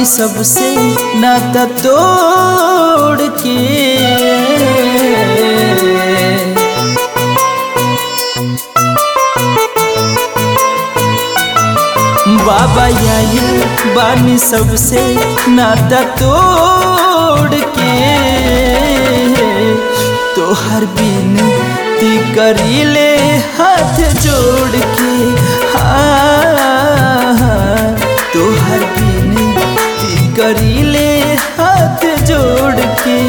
सबसे नाता तोड़ के। बाबा आइल बानी सबसे नाता तोड़ के। तोहर बिनती करीले हाथ जोड़ के। हाँ तोहर बिनती करीले हाथ जोड़ के।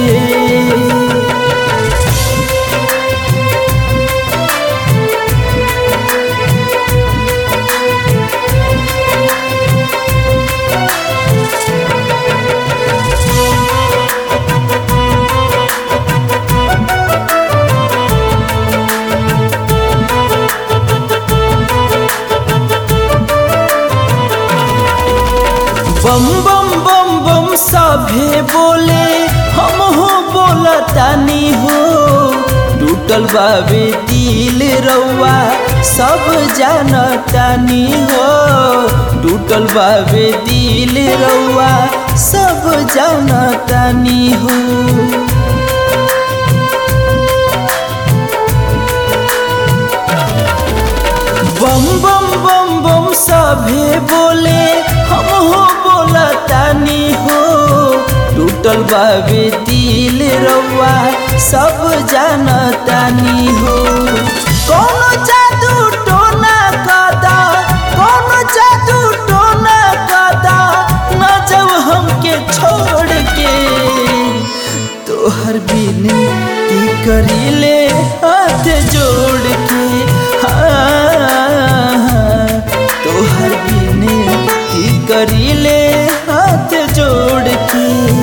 बम बम बम बम सभे बोले हम हो बोलतानी हो। टूटल बाबे दिल रउआ सब जानतानी हो। टूटल बाबे दिल रउआ सब जानतानी हो। बम बम बम बम सभे बोले हम हो बोलतानी हो। टूटल बाबे दिल रउआ सब जानतानी हो। कोनो जादू टोना कदा, कोनो जादू टोना कदा न जब हमके छोड़ के। तोहर बिनती करीले हाथ जोड़ के। तोहर बिनती करीले हाथ जोड़ के।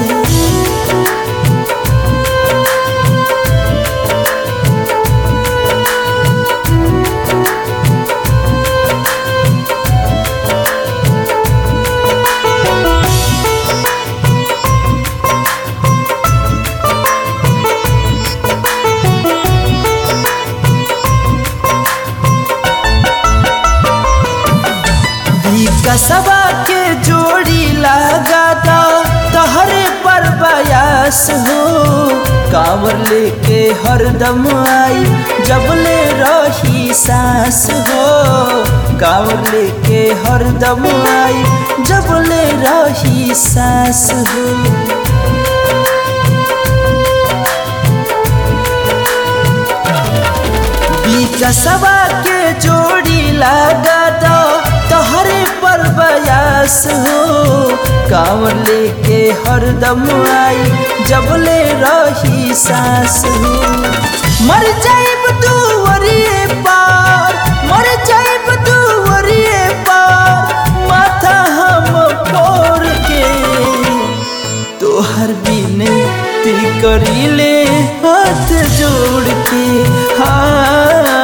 कसबा के जोड़ी लगा दा तहरे पर बयास हो। कांवर लेके हरदम आई जबले रही सांस हो। कांवर लेके हरदम आई जबले रही सांस हो। कसबा के जोड़ी लगा दा तहरे पर बयास हो। कांवर लेके हरदम आई जबले रही सांस हो। मर जाइब दुवरिए पार, मर जाइब दुवरिए पार माथा हम फोड़ के। तोहर बिनती करीले हाथ जोड़ के। हाँ